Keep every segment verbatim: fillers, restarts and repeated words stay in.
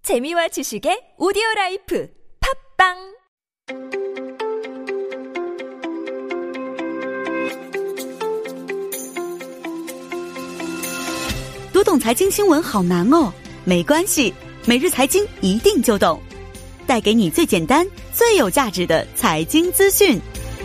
재미와 지식의 오디오라이프 팝빵 读懂财经新闻好难哦，没关系，每日财经一定就懂，带给你最简单、最有价值的财经资讯。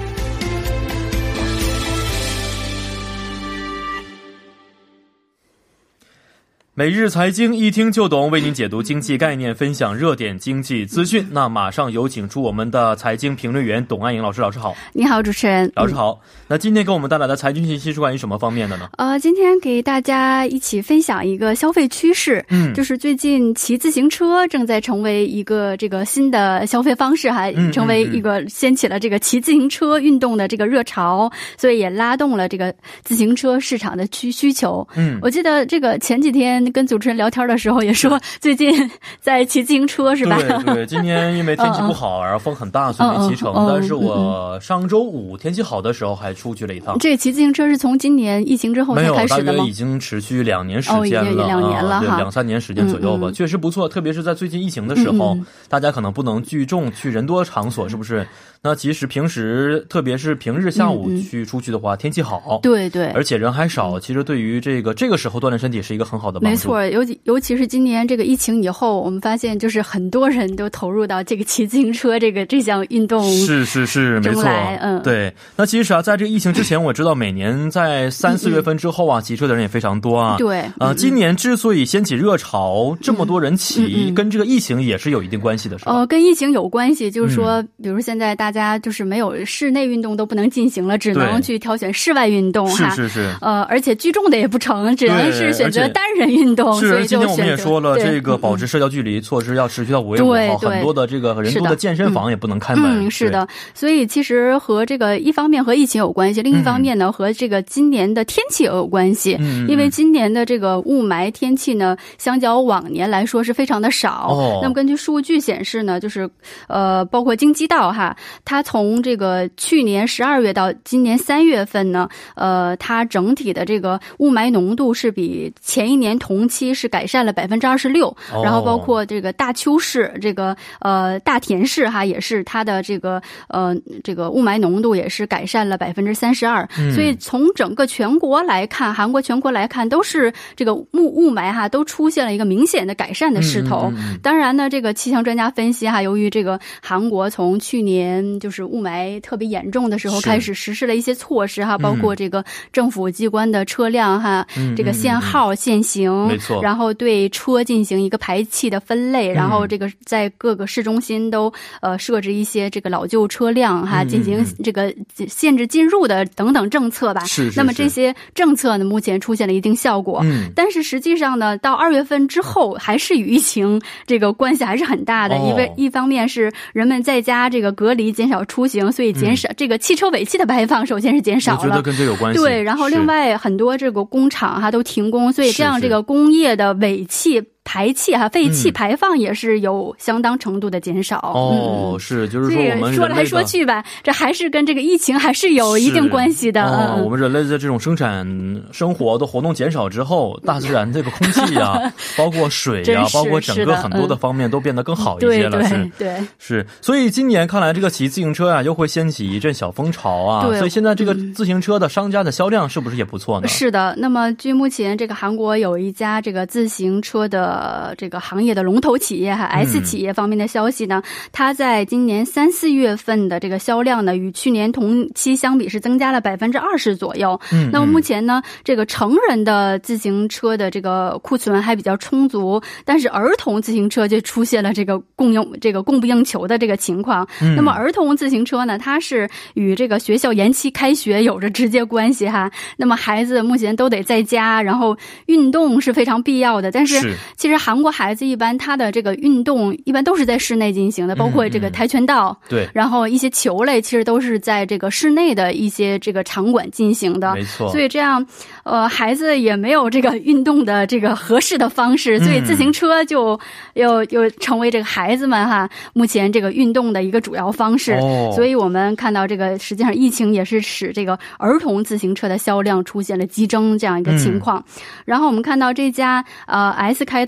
每日财经一听就懂，为您解读经济概念，分享热点经济资讯。那马上有请出我们的财经评论员董爱颖老师。老师好。 你好，主持人。 老师好。那今天给我们带来的财经信息是关于什么方面的呢？ 呃，今天给大家一起分享一个消费趋势，嗯，就是最近骑自行车正在成为一个这个新的消费方式，还成为一个掀起了这个骑自行车运动的这个热潮，所以也拉动了这个自行车市场的需需求。嗯，我记得这个前几天跟主持人聊天的时候也说，最近在骑自行车是吧？ 对对，今天因为天气不好，然后风很大，所以没骑成。但是我上周五天气好的时候还出去了一趟。 这骑自行车是从今年疫情之后才开始的吗？ 没有，大约已经持续两年时间了， 哦，两年了哈， 对，两三年时间左右吧，嗯嗯，确实不错。特别是在最近疫情的时候，嗯嗯，大家可能不能聚众去人多场所，是不是？那即使平时，特别是平日下午去出去的话，嗯嗯，天气好， 对对， 而且人还少，其实对于这个这个时候锻炼身体是一个很好的帮助。 没错，尤其尤其是今年这个疫情以后，我们发现就是很多人都投入到这个骑自行车这个这项运动。 是是是，没错， 嗯， 对。那其实啊，在这个疫情之前，我知道每年在三四月份之后啊，骑车的人也非常多啊。 对， 呃，今年之所以掀起热潮，这么多人骑，嗯嗯，跟这个疫情也是有一定关系的，是吧？ 呃，跟疫情有关系，就是说，嗯，比如现在大家就是没有室内运动都不能进行了，只能去挑选室外运动哈。 是是是。 呃，而且聚众的也不成，只能是选择单人运动。 是， 所以就今天我们也说了，这个保持社交距离措施要持续到五月五号，很多的这个人多的健身房也不能开门。 嗯，是的。所以其实和这个一方面和疫情有关系，另一方面呢，嗯，和这个今年的天气也有关系。嗯，因为今年的这个雾霾天气呢，相较往年来说是非常的少。哦，那么根据数据显示呢，就是呃，包括京畿道哈，它从这个去年十二月到今年三月份呢，呃，它整体的这个雾霾浓度是比前一年同期是改善了百分之二十六，然后包括这个大邱市、这个呃大田市哈，也是它的这个呃这个雾霾浓度也是改善了百分之三十二。所以从整个全国来看，韩国全国来看，都是这个雾雾霾哈都出现了一个明显的改善的势头。嗯嗯嗯，当然呢，这个气象专家分析哈，由于这个韩国从去年就是雾霾特别严重的时候开始实施了一些措施哈，包括这个政府机关的车辆哈，嗯，这个限号限行，没错，然后对车进行一个排气的分类，嗯，然后这个在各个市中心都呃设置一些这个老旧车辆哈，嗯，进行这个限制进入的等等政策吧。是是是。那么这些政策呢，目前出现了一定效果，嗯，但是实际上呢，到二月份之后，还是与疫情这个关系还是很大的。哦，因为一方面是人们在家这个隔离，减少出行，所以减少，嗯，这个汽车尾气的排放，首先是减少了。 我觉得跟这有关系。 对，然后另外很多这个工厂哈都停工，所以这样这个工业的尾气排气哈，废气排放也是有相当程度的减少。 哦，嗯，是，就是说我们说来说去吧，这还是跟这个疫情还是有一定关系的。 哦，嗯，我们人类的这种生产生活的活动减少之后，大自然这个空气啊，包括水啊，包括整个很多的方面都变得更好一些了。 对是， 对对， 是。所以今年看来，这个骑自行车啊，又会掀起一阵小风潮啊。所以现在这个自行车的商家的销量是不是也不错呢？ 是的。那么据目前这个韩国有一家这个自行车的这个行业的龙头企业哈 S 企业方面的消息呢，它在今年三四月份的这个销量呢，与去年同期相比是增加了百分之二十左右。嗯，那么目前呢，这个成人的自行车的这个库存还比较充足，但是儿童自行车就出现了这个供应这个供不应求的这个情况。嗯，那么儿童自行车呢，它是与这个学校延期开学有着直接关系哈。那么孩子目前都得在家，然后运动是非常必要的，但是其实韩国孩子一般他的这个运动一般都是在室内进行的，包括这个跆拳道，嗯嗯，对，然后一些球类其实都是在这个室内的一些这个场馆进行的。没错。所以这样呃孩子也没有这个运动的这个合适的方式，所以自行车就又又成为这个孩子们哈目前这个运动的一个主要方式。哦，所以我们看到这个实际上疫情也是使这个儿童自行车的销量出现了激增这样一个情况。嗯，然后我们看到这家呃 S 开头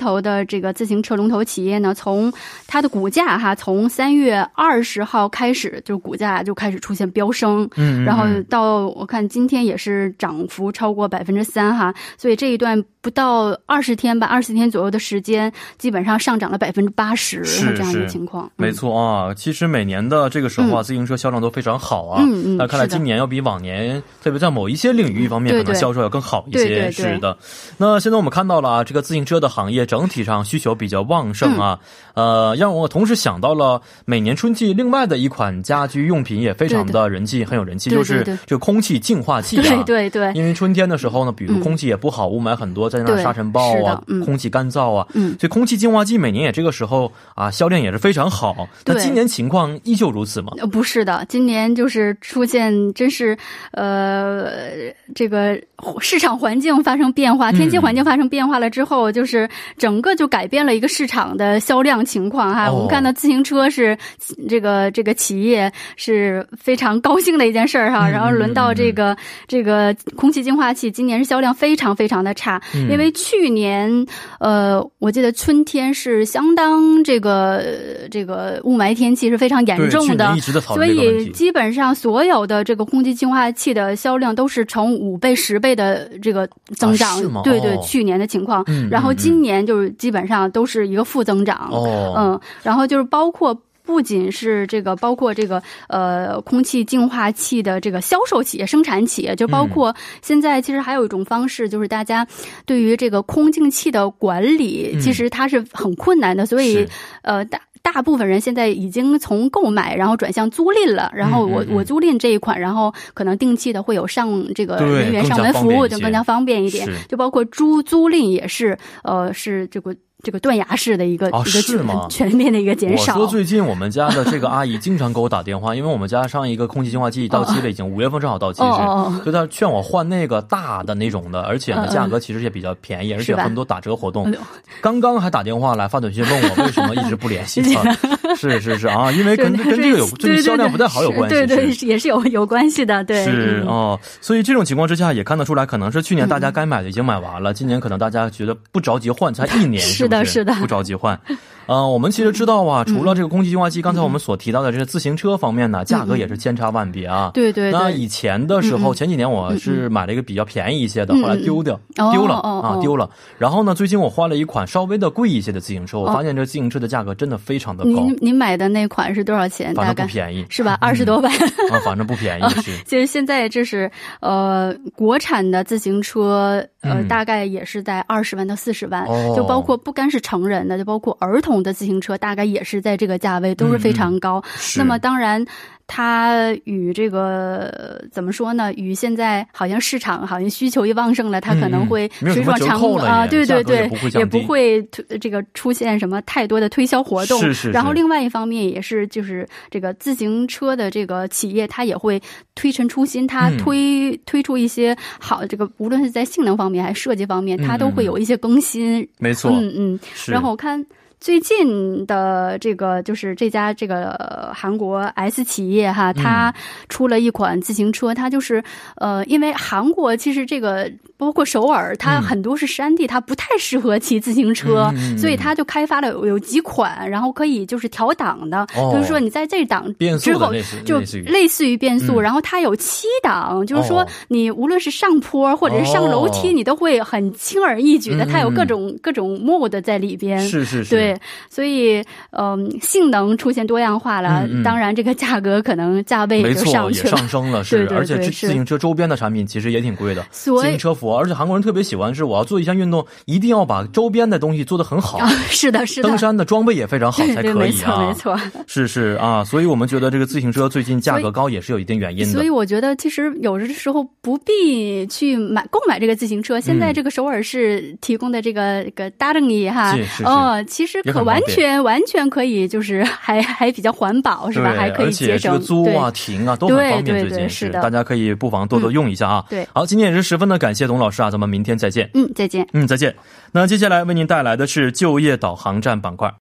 头的这个自行车龙头企业呢，从它的股价哈，从三月二十号开始，就股价就开始出现飙升，嗯，然后到我看今天也是涨幅超过百分之三哈，所以这一段不到二十天吧，二十天左右的时间，基本上上涨了百分之八十这样一个情况。 没错啊，其实每年的这个时候啊，自行车销量都非常好啊。嗯嗯，那看来今年要比往年，特别在某一些领域方面，可能销售要更好一些。是的。那现在我们看到了啊，这个自行车的行业整体上需求比较旺盛啊，呃，让我同时想到了每年春季另外的一款家居用品也非常的人气，很有人气，就是这个空气净化器啊。 对对对。 因为春天的时候呢，比如空气也不好，雾霾很多，在那沙尘暴啊，空气干燥啊，所以空气净化器每年也这个时候啊，销量也是非常好。那今年情况依旧如此吗？ 不是的，今年就是出现真是呃这个市场环境发生变化，天气环境发生变化了之后，就是整个就改变了一个市场的销量情况哈。我们看到自行车是这个这个企业是非常高兴的一件事儿哈，然后轮到这个这个空气净化器，今年是销量非常非常的差，因为去年呃我记得春天是相当这个这个雾霾天气是非常严重的，所以基本上所有的这个空气净化器的销量都是呈五倍十倍的这个增长，对对，去年的情况，然后今年就是基本上都是一个负增长，嗯，然后就是包括不仅是这个，包括这个呃空气净化器的这个销售企业、生产企业，就包括现在其实还有一种方式，就是大家对于这个空净器的管理，其实它是很困难的，所以呃大。大部分人现在已经从购买然后转向租赁了，然后我嗯嗯我租赁这一款，然后可能定期的会有上这个人员上门服务，就更加方便一点，就包括租租赁也是呃是这个这个断崖式的一个、哦、一个全面的一个减少。 我说最近我们家的这个阿姨经常给我打电话，因为我们家上一个空气净化器到期了，已经五月份正好到期是，哦、所以她劝我换那个大的那种的，而且呢价格其实也比较便宜，而且很多打折活动。刚刚还打电话来发短信问我为什么一直不联系她。是是是啊，因为跟跟这个有这个销量不太好有关系， 对 对, 对, 对，也是有有关系的，对。 是哦，所以这种情况之下也看得出来，可能是去年大家该买的已经买完了，嗯、今年可能大家觉得不着急换，才一年， 是的，是的， 不着急换。呃，我们其实知道啊，除了这个空气净化器，刚才我们所提到的这些自行车方面呢，价格也是千差万别啊。 对对对。 那以前的时候，前几年我是买了一个比较便宜一些的，后来丢掉，丢了啊，丢了。然后呢，最近我换了一款稍微的贵一些的自行车，我发现这自行车的价格真的非常的高。 您您买的那款是多少钱？ 反正不便宜， 是吧？二十多万啊，反正不便宜。是。 其实现在这是呃，国产的自行车呃，大概也是在二十万到四十万，就包括不单是成人的，就包括儿童的自行车，大概也是在这个价位，都是非常高。那么当然它与这个怎么说呢，与现在好像市场好像需求一旺盛了，它可能会水涨船高啊，对对对，也不会这个出现什么太多的推销活动。 是是是。 然后另外一方面也是就是这个自行车的这个企业，它也会推陈出新，它推、嗯、推出一些好这个无论是在性能方面还是设计方面，它都会有一些更新。 嗯、没错。 嗯嗯。然后我看最近的这个就是这家这个韩国 S 企业哈，它出了一款自行车，它就是呃，因为韩国其实这个包括首尔，它很多是山地，它不太适合骑自行车，嗯、所以它就开发了有几款，然后可以就是调档的，哦、就是说你在这档之后就类似于变速，嗯、然后它有七档，就是说你无论是上坡或者是上楼梯，哦、你都会很轻而易举的，嗯、它有各种各种 mode 在里边， 是是是， 对。所以，嗯、呃，性能出现多样化了，嗯嗯，当然这个价格可能价位也就上去了， 没错，也上升了，是， 对对对， 而且这自行车周边的产品其实也挺贵的，自行车服，而且韩国人特别喜欢是，我要做一项运动，一定要把周边的东西做得很好，啊、 是的，是的， 登山的装备也非常好才可以啊， 对对，没错，没错， 是是啊，所以我们觉得这个自行车最近价格高也是有一定原因的， 所以我觉得其实有的时候不必去买购买这个自行车，现在这个首尔市提供的这个个搭乘椅哈，哦，其实可完。完全完全可以，就是还还比较环保，是吧？还可以节省， 而且这个租啊、停啊都很方便，最近是大家可以不妨多多用一下啊。 对， 好，今天也是十分的感谢董老师啊，咱们明天再见。 嗯，再见。 嗯，再见。那接下来为您带来的是就业导航站板块。